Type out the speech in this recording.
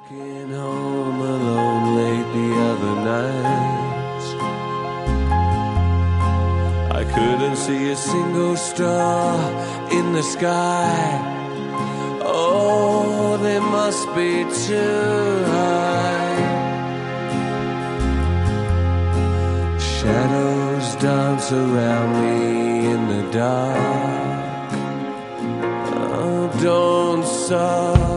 Walking home alone late the other night, I couldn't see a single star in the sky. Oh, they must be too high. Shadows dance around me in the dark. Oh, don't stop.